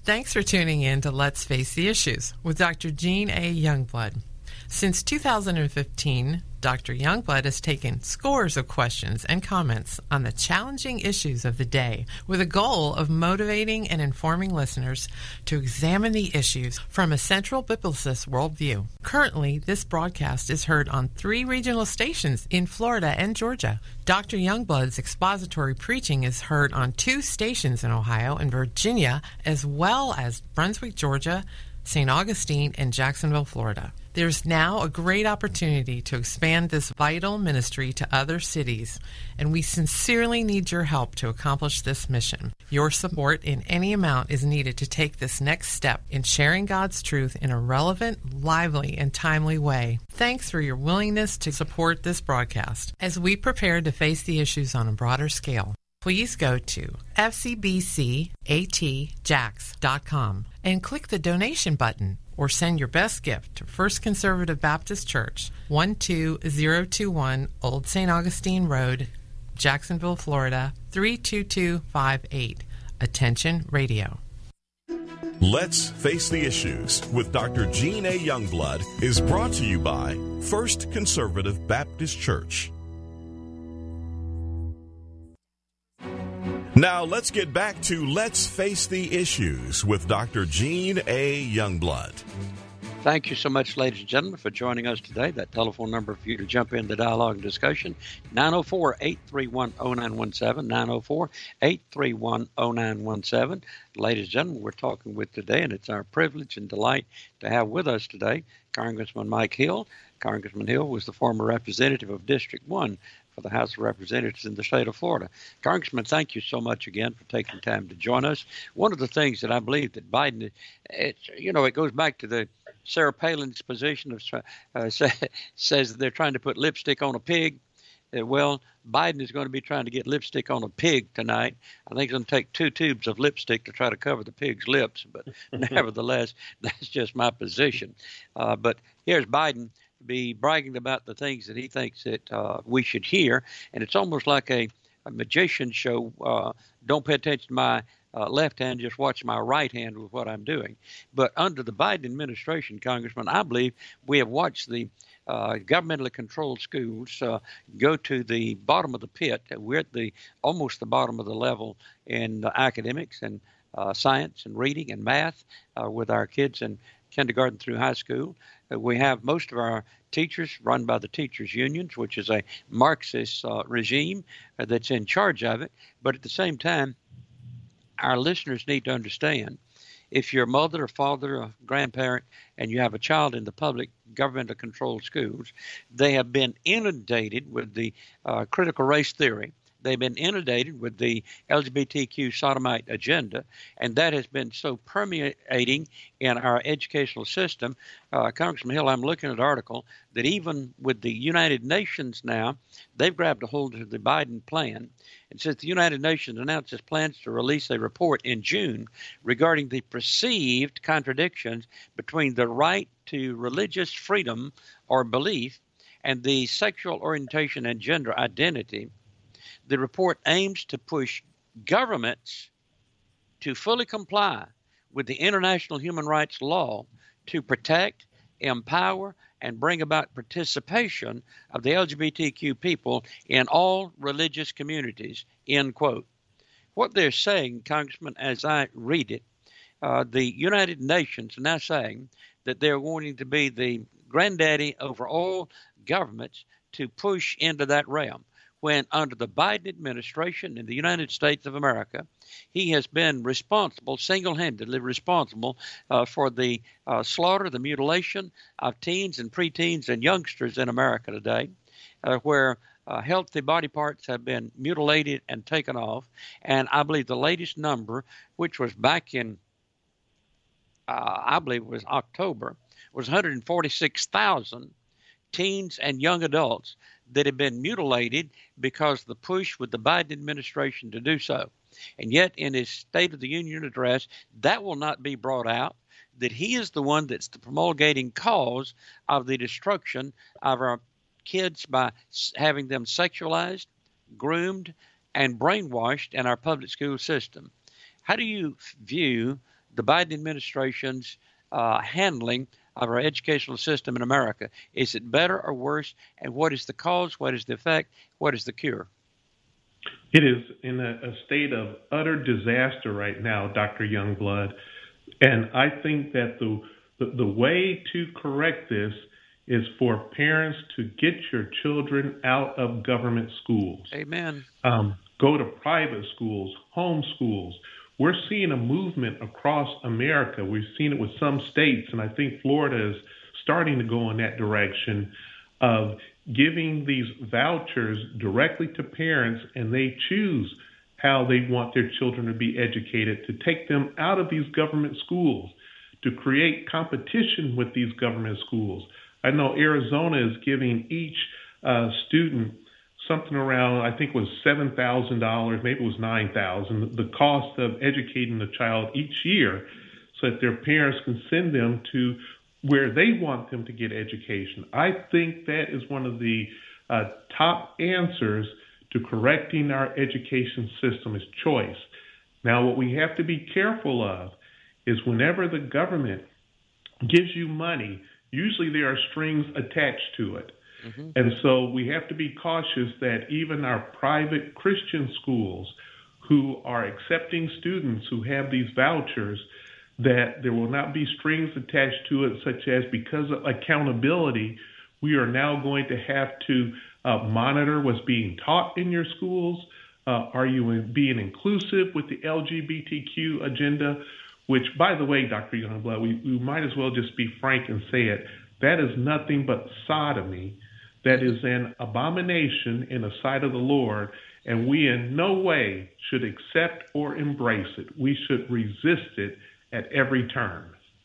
Thanks for tuning in to Let's Face the Issues with Dr. Jean A. Youngblood. Since 2015, Dr. Youngblood has taken scores of questions and comments on the challenging issues of the day with a goal of motivating and informing listeners to examine the issues from a central biblicist worldview. Currently, this broadcast is heard on 3 regional stations in Florida and Georgia. Dr. Youngblood's expository preaching is heard on 2 stations in Ohio and Virginia, as well as Brunswick, Georgia, St. Augustine, and Jacksonville, Florida. There's now a great opportunity to expand this vital ministry to other cities, and we sincerely need your help to accomplish this mission. Your support in any amount is needed to take this next step in sharing God's truth in a relevant, lively, and timely way. Thanks for your willingness to support this broadcast as we prepare to face the issues on a broader scale. Please go to fcbcatjax.com and click the donation button, or send your best gift to First Conservative Baptist Church, 12021 Old St. Augustine Road, Jacksonville, Florida, 32258. Attention Radio. Let's Face the Issues with Dr. Jean A. Youngblood is brought to you by First Conservative Baptist Church. Now let's get back to Let's Face the Issues with Dr. Jean A. Youngblood. Thank you so much, ladies and gentlemen, for joining us today. That telephone number for you to jump in the dialogue and discussion, 904-831-0917, 904-831-0917. Ladies and gentlemen, we're talking with today, and it's our privilege and delight to have with us today Congressman Mike Hill. Congressman Hill was the former representative of District 1 for the House of Representatives in the state of Florida. Congressman, thank you so much again for taking time to join us. One of the things that I believe that Biden, it goes back to the Sarah Palin's position of says that they're trying to put lipstick on a pig. Well, Biden is going to be trying to get lipstick on a pig tonight. I think it's going to take 2 tubes of lipstick to try to cover the pig's lips, but nevertheless, that's just my position. But here's Biden be bragging about the things that he thinks that we should hear, and it's almost like a magician show. Don't pay attention to my left hand, just watch my right hand with what I'm doing. But under the Biden administration, Congressman, I believe we have watched the governmentally controlled schools go to the bottom of the pit. We're at almost the bottom of the level in academics and science and reading and math with our kids in kindergarten through high school. We have most of our teachers run by the teachers' unions, which is a Marxist regime that's in charge of it. But at the same time, our listeners need to understand, if you're a mother or father or grandparent and you have a child in the public government-controlled schools, they have been inundated with the critical race theory. They've been inundated with the LGBTQ sodomite agenda, and that has been so permeating in our educational system. Congressman Hill, I'm looking at an article that even with the United Nations now, they've grabbed a hold of the Biden plan. It says the United Nations announced its plans to release a report in June regarding the perceived contradictions between the right to religious freedom or belief and the sexual orientation and gender identity. The report aims to push governments to fully comply with the international human rights law to protect, empower, and bring about participation of the LGBTQ people in all religious communities, end quote. What they're saying, Congressman, as I read it, the United Nations are now saying that they're wanting to be the granddaddy over all governments to push into that realm. When under the Biden administration in the United States of America, he has been responsible, single-handedly responsible for the slaughter, the mutilation of teens and preteens and youngsters in America today, where healthy body parts have been mutilated and taken off. And I believe the latest number, which was back in, I believe it was October, was 146,000 teens and young adults that have been mutilated because of the push with the Biden administration to do so. And yet in his State of the Union address, that will not be brought out, that he is the one that's the promulgating cause of the destruction of our kids by having them sexualized, groomed, and brainwashed in our public school system. How do you view the Biden administration's handling of our educational system in America? Is it better or worse? And what is the cause? What is the effect? What is the cure? It is in a state of utter disaster right now, Dr. Youngblood. And I think that the way to correct this is for parents to get your children out of government schools. Amen. Go to private schools, home schools. We're seeing a movement across America. We've seen it with some states, and I think Florida is starting to go in that direction of giving these vouchers directly to parents, and they choose how they want their children to be educated, to take them out of these government schools, to create competition with these government schools. I know Arizona is giving each student something around, I think it was $7,000, maybe it was $9,000, the cost of educating the child each year so that their parents can send them to where they want them to get education. I think that is one of the top answers to correcting our education system is choice. Now, what we have to be careful of is whenever the government gives you money, usually there are strings attached to it. Mm-hmm. And so we have to be cautious that even our private Christian schools who are accepting students who have these vouchers, that there will not be strings attached to it, such as because of accountability, we are now going to have to monitor what's being taught in your schools. Are you being inclusive with the LGBTQ agenda? Which, by the way, Dr. Youngblood, we might as well just be frank and say it. That is nothing but sodomy. That is an abomination in the sight of the Lord, and we in no way should accept or embrace it. We should resist it at every turn.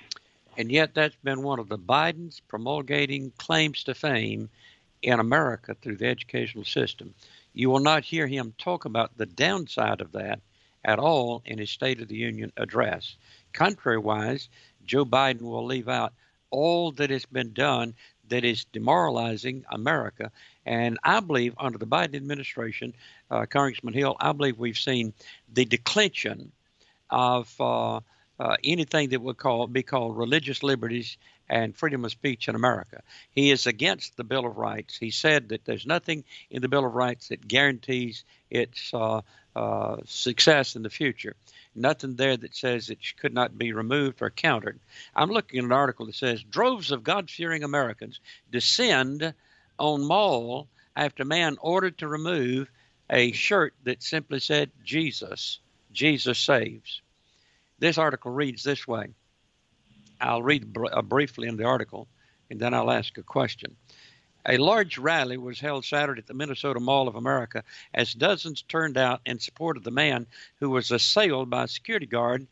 And yet that's been one of the Biden's promulgating claims to fame in America through the educational system. You will not hear him talk about the downside of that at all in his State of the Union address. Contrariwise, Joe Biden will leave out all that has been done that is demoralizing America. And I believe under the Biden administration, Congressman Hill, I believe we've seen the declension of anything that would be called religious liberties and freedom of speech in America. He is against the Bill of Rights. He said that there's nothing in the Bill of Rights that guarantees its success in the future. Nothing there that says it could not be removed or countered. I'm looking at an article that says droves of God-fearing Americans descend on mall after man ordered to remove a shirt that simply said Jesus saves. This article reads this way. I'll read briefly in the article, and then I'll ask a question. A large rally was held Saturday at the Minnesota Mall of America as dozens turned out in support of the man who was assailed by security guards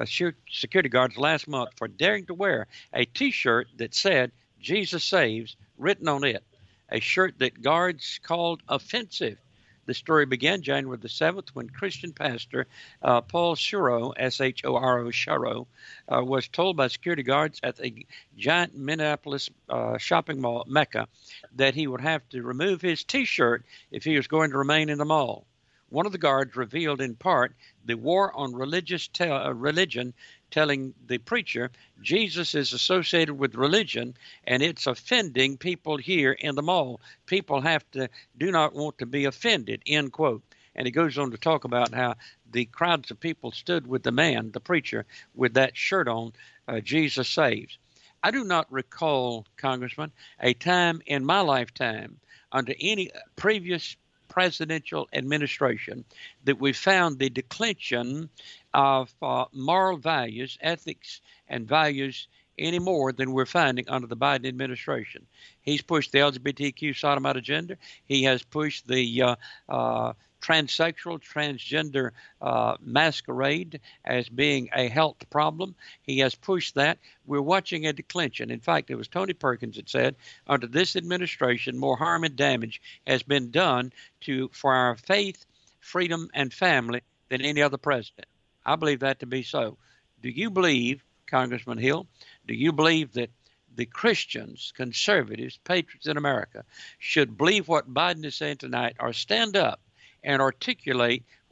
last month for daring to wear a T-shirt that said Jesus saves written on it, a shirt that guards called offensive. The story began January the 7th when Christian pastor Paul Shuro, S-H-O-R-O, Shuro, was told by security guards at the giant Minneapolis shopping mall, Mecca, that he would have to remove his T-shirt if he was going to remain in the mall. One of the guards revealed in part the war on religion, telling the preacher Jesus is associated with religion and it's offending people here in the mall. People do not want to be offended, end quote. And he goes on to talk about how the crowds of people stood with the man, the preacher, with that shirt on, Jesus saves. I do not recall, Congressman, a time in my lifetime under any previous presidential administration that we found the declension of moral values, ethics, and values any more than we're finding under the Biden administration. He's pushed the LGBTQ sodomite agenda. He has pushed the transsexual, transgender masquerade as being a health problem. He has pushed that. We're watching a declension. In fact, it was Tony Perkins that said, under this administration, more harm and damage has been done for our faith, freedom, and family than any other president. I believe that to be so. Do you believe, Congressman Hill, do you believe that the Christians, conservatives, patriots in America should believe what Biden is saying tonight or stand up and articulate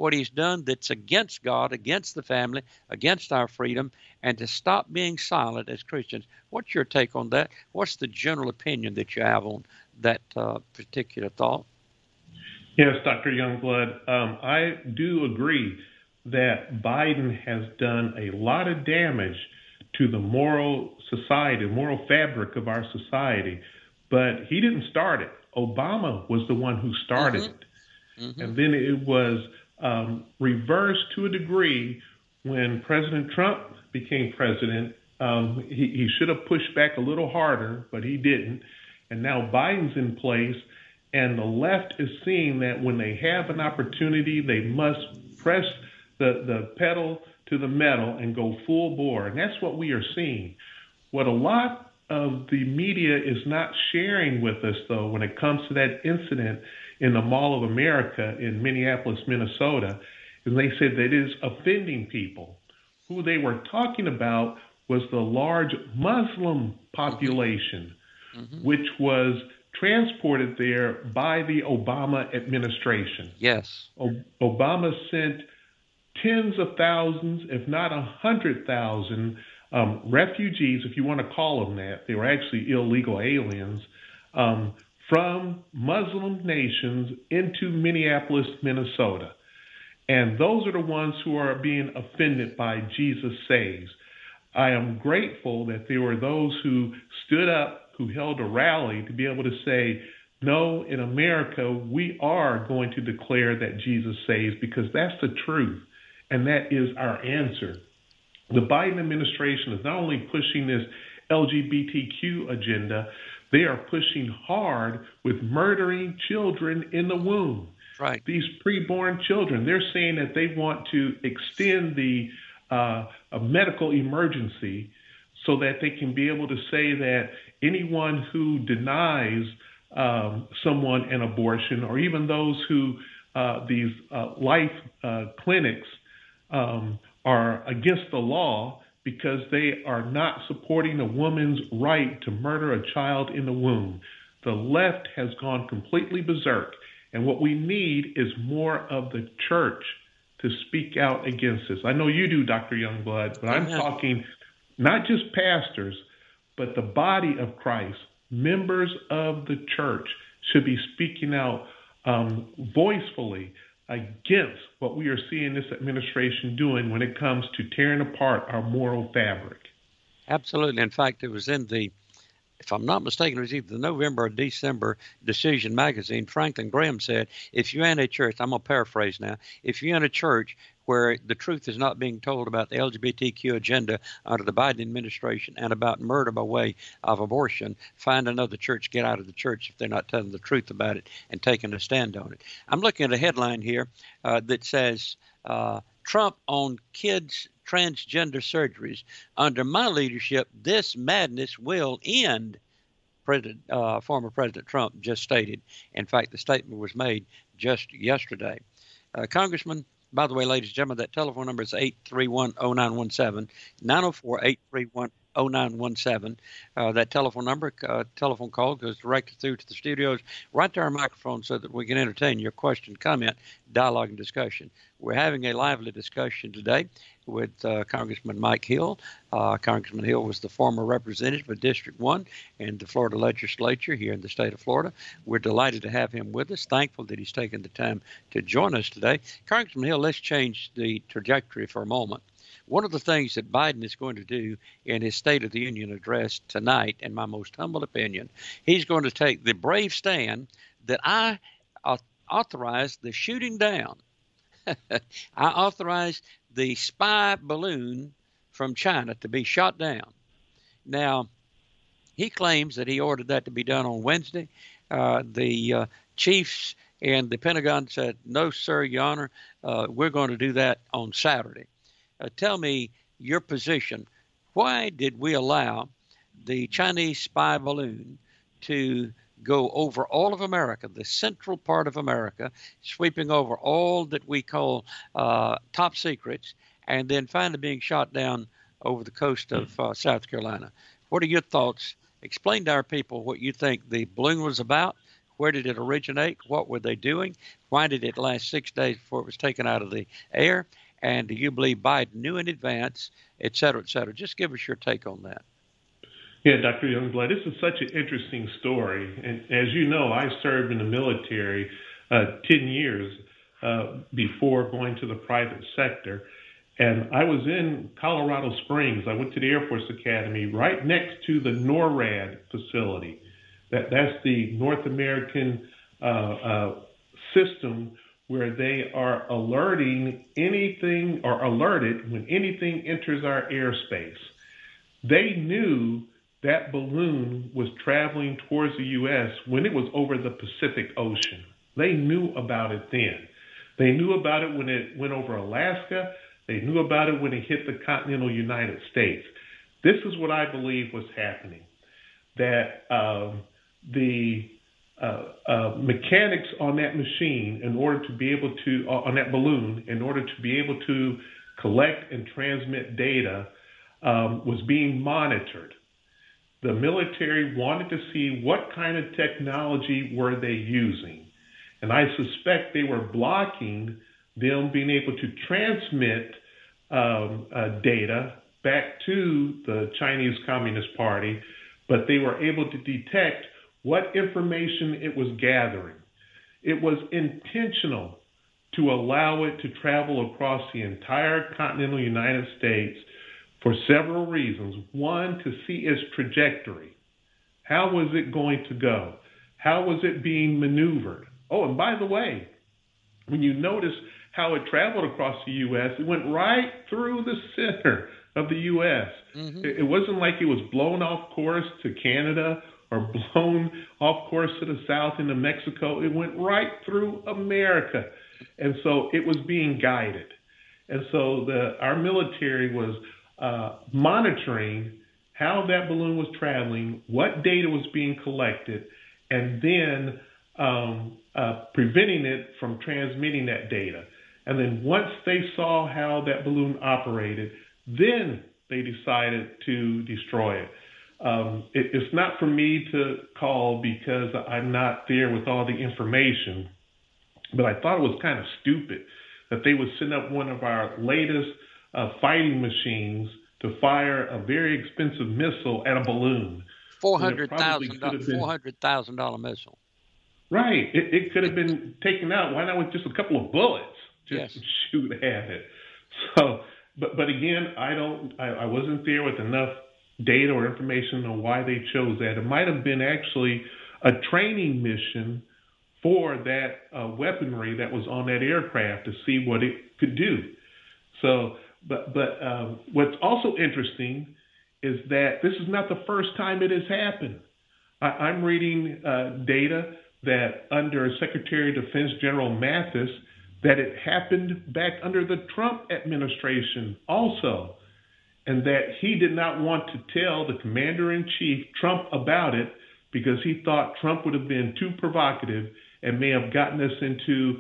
what he's done that's against God, against the family, against our freedom, and to stop being silent as Christians. What's your take on that? What's the general opinion that you have on that particular thought? Yes, Dr. Youngblood, I do agree that Biden has done a lot of damage to the moral society, moral fabric of our society, but he didn't start it. Obama was the one who started it. And then it was reversed to a degree when President Trump became president. He should have pushed back a little harder, but he didn't. And now Biden's in place, and the left is seeing that when they have an opportunity, they must press the pedal to the metal and go full bore. And that's what we are seeing. What a lot of the media is not sharing with us, though, when it comes to that incident in the Mall of America in Minneapolis, Minnesota, is they said that it is offending people. Who they were talking about was the large Muslim population, which was transported there by the Obama administration. Yes. Obama sent tens of thousands, if not 100,000 refugees, if you want to call them that. They were actually illegal aliens, from Muslim nations into Minneapolis, Minnesota. And those are the ones who are being offended by Jesus Saves. I am grateful that there were those who stood up, who held a rally to be able to say, no, in America, we are going to declare that Jesus saves, because that's the truth. And that is our answer. The Biden administration is not only pushing this LGBTQ agenda, they are pushing hard with murdering children in the womb. Right. These preborn children, they're saying that they want to extend the a medical emergency so that they can be able to say that anyone who denies someone an abortion, or even those who these life clinics are against the law because they are not supporting a woman's right to murder a child in the womb. The left has gone completely berserk, and what we need is more of the church to speak out against this. I know you do, Dr. Youngblood, but I'm talking not just pastors, but the body of Christ. Members of the church should be speaking out voicefully against what we are seeing this administration doing when it comes to tearing apart our moral fabric. Absolutely. In fact, it was in the, if I'm not mistaken, it was either the November or December Decision magazine. Franklin Graham said, if you're in a church, I'm going to paraphrase now, if you're in a church where the truth is not being told about the LGBTQ agenda under the Biden administration and about murder by way of abortion, find another church, get out of the church if they're not telling the truth about it and taking a stand on it. I'm looking at a headline here that says, Trump on kids' transgender surgeries. Under my leadership, this madness will end, former President Trump just stated. In fact, the statement was made just yesterday. Congressman, by the way, ladies and gentlemen, that telephone number is 831-0917, 904-831-0917. That telephone number, telephone call goes directly through to the studios, right to our microphone so that we can entertain your question, comment, dialogue, and discussion. We're having a lively discussion today with Congressman Mike Hill. Congressman Hill was the former representative of District 1 in the Florida legislature here in the state of Florida. We're delighted to have him with us, thankful that he's taken the time to join us today. Congressman Hill, let's change the trajectory for a moment. One of the things that Biden is going to do in his State of the Union address tonight, in my most humble opinion, he's going to take the brave stand that I authorized the shooting down. I authorized the spy balloon from China to be shot down. Now, he claims that he ordered that to be done on Wednesday. The chiefs and the Pentagon said, no, sir, Your Honor, we're going to do that on Saturday. Tell me your position. Why did we allow the Chinese spy balloon to go over all of America, the central part of America, sweeping over all that we call top secrets, and then finally being shot down over the coast of South Carolina? What are your thoughts? Explain to our people what you think the balloon was about, Where did it originate? What were they doing? Why did it last 6 days before it was taken out of the air? And do you believe Biden knew in advance, et cetera, et cetera? Just give us your take on that. Yeah, Dr. Youngblood, this is such an interesting story. And as you know, I served in the military 10 years before going to the private sector. And I was in Colorado Springs. I went to the Air Force Academy right next to the NORAD facility. That's the North American system where they are alerting anything or alerted when anything enters our airspace. They knew that balloon was traveling towards the U.S. when it was over the Pacific Ocean. They knew about it then. They knew about it when it went over Alaska. They knew about it when it hit the continental United States. This is what I believe was happening, that the mechanics on that machine, in order to be able to, on that balloon, in order to be able to collect and transmit data, was being monitored. The military wanted to see what kind of technology were they using. And I suspect they were blocking them being able to transmit data back to the Chinese Communist Party, but they were able to detect what information it was gathering. It was intentional to allow it to travel across the entire continental United States for several reasons. One, to see its trajectory. How was it going to go? How was it being maneuvered? Oh, and by the way, when you notice how it traveled across the U.S., it went right through the center of the U.S. Mm-hmm. It wasn't like it was blown off course to Canada or blown off course to the south into Mexico. It went right through America. And so it was being guided. And so our military was monitoring how that balloon was traveling, what data was being collected, and then preventing it from transmitting that data. And then once they saw how that balloon operated, then they decided to destroy it. It's not for me to call because I'm not there with all the information, but I thought it was kind of stupid that they would send up one of our latest fighting machines to fire a very expensive missile at a balloon. $400,000 missile. Right. It could have been taken out. Why not with just a couple of bullets? Just shoot at it. So, but again, I wasn't there with enough data or information on why they chose that. It might have been actually a training mission for that weaponry that was on that aircraft to see what it could do. So, but what's also interesting is that this is not the first time it has happened. I'm reading data that under Secretary of Defense General Mattis, that it happened back under the Trump administration also, and that he did not want to tell the commander-in-chief, Trump, about it because he thought Trump would have been too provocative and may have gotten us into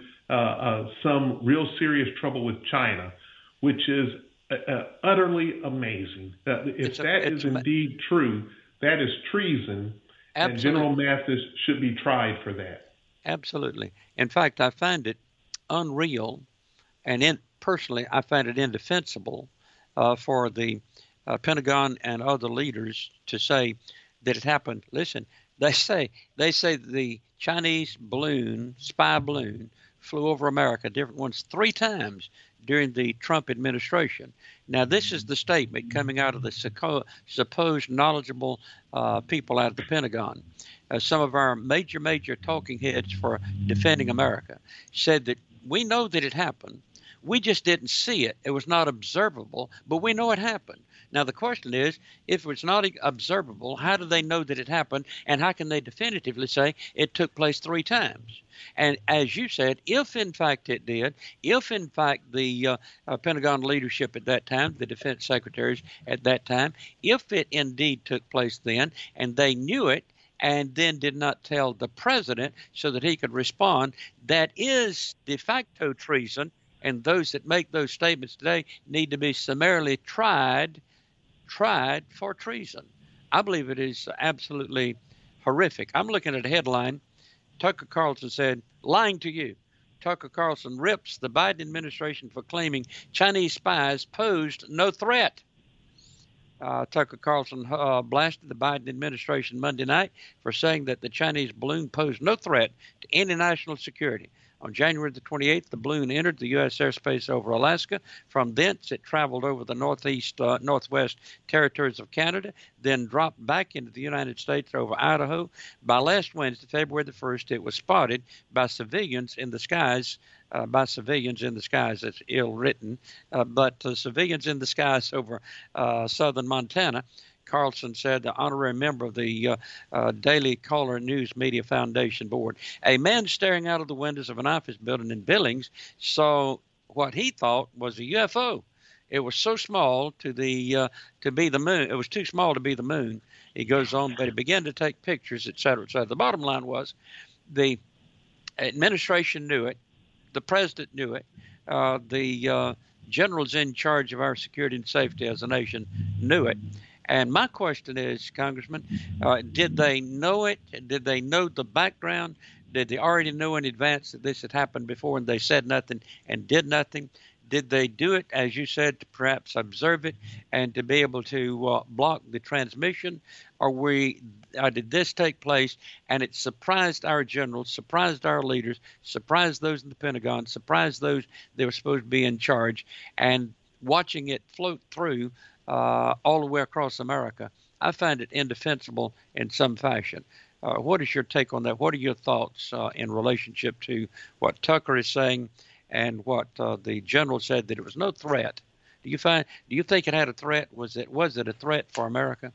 some real serious trouble with China, which is utterly amazing. If that is indeed true, that is treason, and General Mattis should be tried for that. Absolutely. In fact, I find it unreal, and personally, I find it indefensible for the Pentagon and other leaders to say that it happened. Listen, they say the Chinese spy balloon, flew over America, different ones, 3 times during the Trump administration. Now, this is the statement coming out of the supposed knowledgeable people out of the Pentagon. Some of our major talking heads for defending America said that we know that it happened. We just didn't see it. It was not observable, but we know it happened. Now, the question is, if it's not observable, how do they know that it happened, and how can they definitively say it took place 3 times? And as you said, if in fact it did, if in fact the Pentagon leadership at that time, the defense secretaries at that time, if it indeed took place then, and they knew it, and then did not tell the president so that he could respond, that is de facto treason, and those that make those statements today need to be summarily tried for treason. I believe it is absolutely horrific. I'm looking at a headline Tucker Carlson said, lying to you. Tucker Carlson rips the Biden administration for claiming Chinese spies posed no threat. Tucker Carlson blasted the Biden administration Monday night for saying that the Chinese balloon posed no threat to any national security. On January the 28th, the balloon entered the U.S. airspace over Alaska. From thence, it traveled over the northwest territories of Canada, then dropped back into the United States over Idaho. By last Wednesday, February the 1st, it was spotted by civilians in the skies. It's ill written, but civilians in the skies over southern Montana. Carlson said, the honorary member of the Daily Caller News Media Foundation Board. A man staring out of the windows of an office building in Billings saw what he thought was a UFO. It was so small to be the moon. It was too small to be the moon. He goes on, but he began to take pictures, et cetera, et cetera. The bottom line was the administration knew it. The president knew it. The generals in charge of our security and safety as a nation knew it. And my question is, Congressman, did they know it? Did they know the background? Did they already know in advance that this had happened before and they said nothing and did nothing? Did they do it, as you said, to perhaps observe it and to be able to block the transmission? Or did this take place and it surprised our generals, surprised our leaders, surprised those in the Pentagon, surprised those that were supposed to be in charge, and watching it float through all the way across America, I find it indefensible in some fashion. What is your take on that? What are your thoughts in relationship to what Tucker is saying and what the general said, that it was no threat? Do you think it had a threat? Was it a threat for America?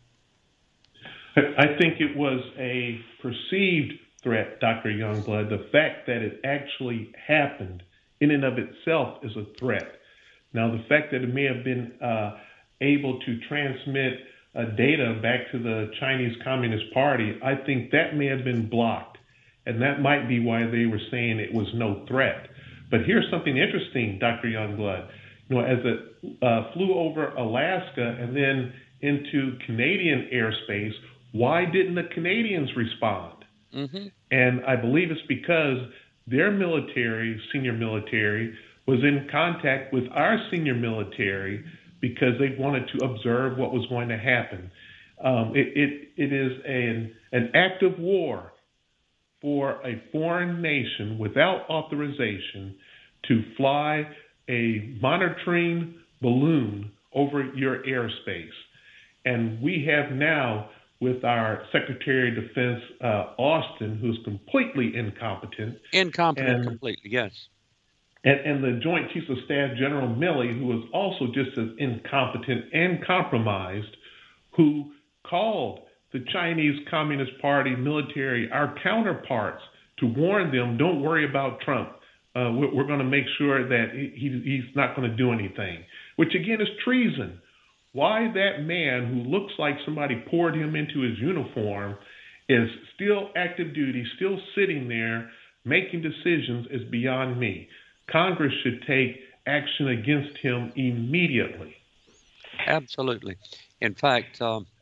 I think it was a perceived threat, Dr. Youngblood. The fact that it actually happened in and of itself is a threat. Now, the fact that it may have been able to transmit data back to the Chinese Communist Party, I think that may have been blocked. And that might be why they were saying it was no threat. But here's something interesting, Dr. Youngblood. As it flew over Alaska and then into Canadian airspace, why didn't the Canadians respond? Mm-hmm. And I believe it's because their military, senior military, was in contact with our senior military because they wanted to observe what was going to happen. It is an act of war for a foreign nation without authorization to fly a monitoring balloon over your airspace. And we have now, with our Secretary of Defense, Austin, who's completely incompetent. Completely, yes. And the Joint Chiefs of Staff, General Milley, who is also just as incompetent and compromised, who called the Chinese Communist Party military, our counterparts, to warn them, don't worry about Trump. We're going to make sure that he's not going to do anything, which again is treason. Why that man who looks like somebody poured him into his uniform is still active duty, still sitting there making decisions is beyond me. Congress should take action against him immediately. Absolutely. In fact,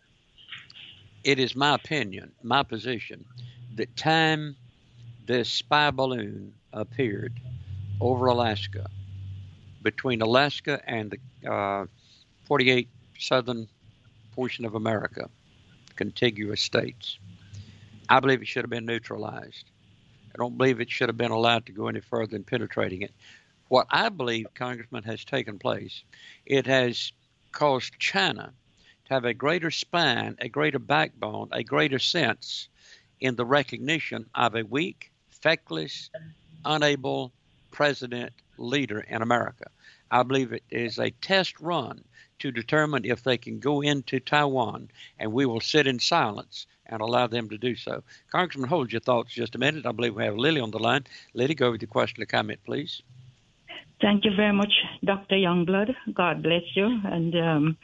it is my opinion, my position, that time this spy balloon appeared over Alaska, between Alaska and the 48 southern portion of America, contiguous states, I believe it should have been neutralized. I don't believe it should have been allowed to go any further than penetrating it. What I believe, Congressman, has taken place, it has caused China to have a greater spine, a greater backbone, a greater sense in the recognition of a weak, feckless, unable president leader in America. I believe it is a test run to determine if they can go into Taiwan, and we will sit in silence and allow them to do so. Congressman, hold your thoughts just a minute. I believe we have Lily on the line. Lily, go with your question or comment, please. Thank you very much, Dr. Youngblood. God bless you. And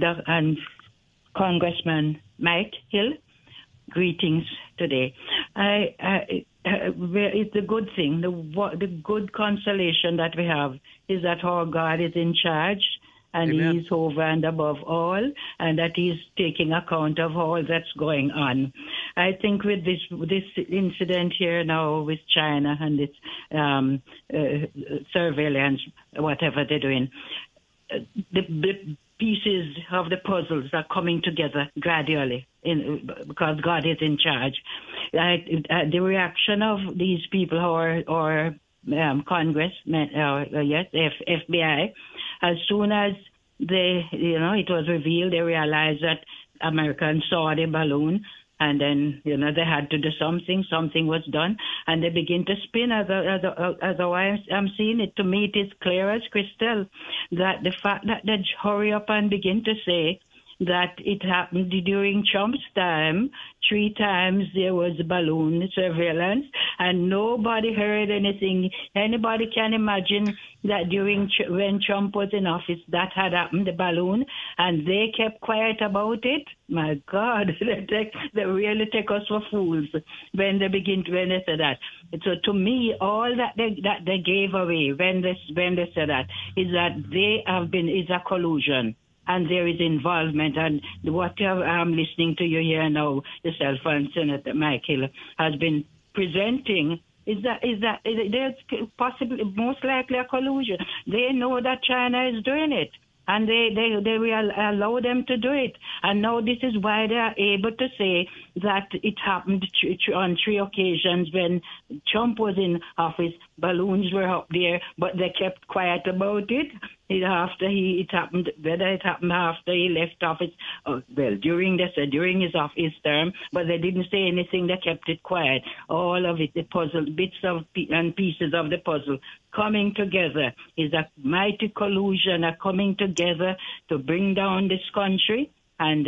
Congressman Mike Hill, greetings today. It's a good thing. The good consolation that we have is that our God is in charge and Amen. He's over and above all, and that He's taking account of all that's going on. I think with this incident here now with China and this surveillance, whatever they're doing, the pieces of the puzzles are coming together gradually because God is in charge. The reaction of these people or Congress, FBI, as soon as it was revealed, they realized that Americans saw the balloon, and then they had to do something. Something was done, and they begin to spin. Otherwise, I'm seeing it. To me, it is clear as crystal that the fact that they hurry up and begin to say that it happened during Trump's time. 3 times there was balloon surveillance, and nobody heard anything. Anybody can imagine that when Trump was in office, that had happened, the balloon, and they kept quiet about it. My God, they really take us for fools when they say that. So to me, all that they gave away when they said that is that is a collusion. And there is involvement, and what I'm listening to you here now, yourself and Senator Mike Hill has been presenting is that there's possibly most likely a collusion. They know that China is doing it, and they will allow them to do it. And now this is why they are able to say that it happened on 3 occasions when Trump was in office. Balloons were up there, but they kept quiet about it. It happened, whether it happened after he left office, during his office term, but they didn't say anything. They kept it quiet. All of it, the puzzle, bits and pieces of the puzzle coming together is a mighty collusion, a coming together to bring down this country. And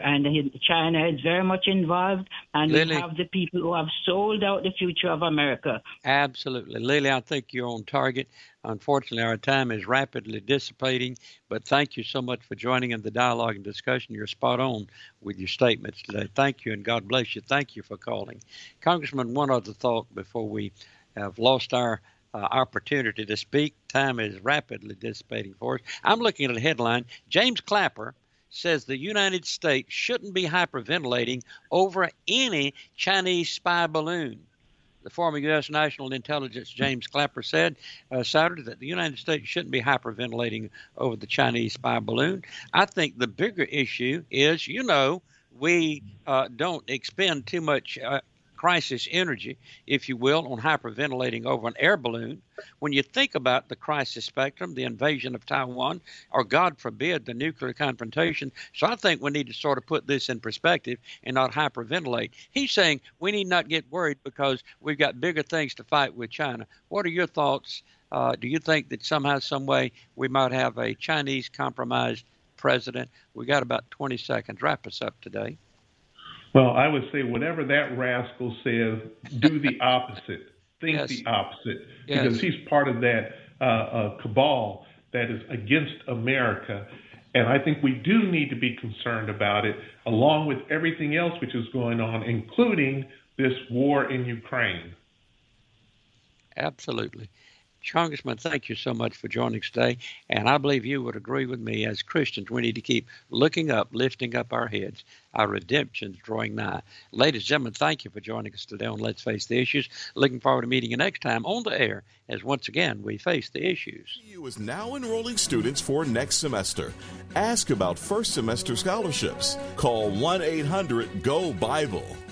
China is very much involved, and Lily, we have the people who have sold out the future of America. Absolutely. Lily, I think you're on target. Unfortunately, our time is rapidly dissipating, but thank you so much for joining in the dialogue and discussion. You're spot on with your statements today. Thank you, and God bless you. Thank you for calling. Congressman, one other thought before we have lost our opportunity to speak. Time is rapidly dissipating for us. I'm looking at a headline. James Clapper says the United States shouldn't be hyperventilating over any Chinese spy balloon. The former U.S. National Intelligence James Clapper said Saturday that the United States shouldn't be hyperventilating over the Chinese spy balloon. I think the bigger issue is, we don't expend too much crisis energy, if you will, on hyperventilating over an air balloon. When you think about the crisis spectrum, the invasion of Taiwan, or God forbid, the nuclear confrontation. So I think we need to sort of put this in perspective and not hyperventilate. He's saying we need not get worried because we've got bigger things to fight with China. What are your thoughts? Do you think that somehow, some way, we might have a Chinese compromised president? We got about 20 seconds. Wrap us up today. Well, I would say whatever that rascal says, do the opposite. Think Yes. the opposite. Yes. Because he's part of that cabal that is against America. And I think we do need to be concerned about it, along with everything else which is going on, including this war in Ukraine. Absolutely. Congressman, thank you so much for joining us today. And I believe you would agree with me, as Christians, we need to keep looking up, lifting up our heads. Our redemption's drawing nigh. Ladies and gentlemen, thank you for joining us today on Let's Face the Issues. Looking forward to meeting you next time on the air as once again we face the issues. CU is now enrolling students for next semester. Ask about first semester scholarships. Call 1-800-GO-BIBLE.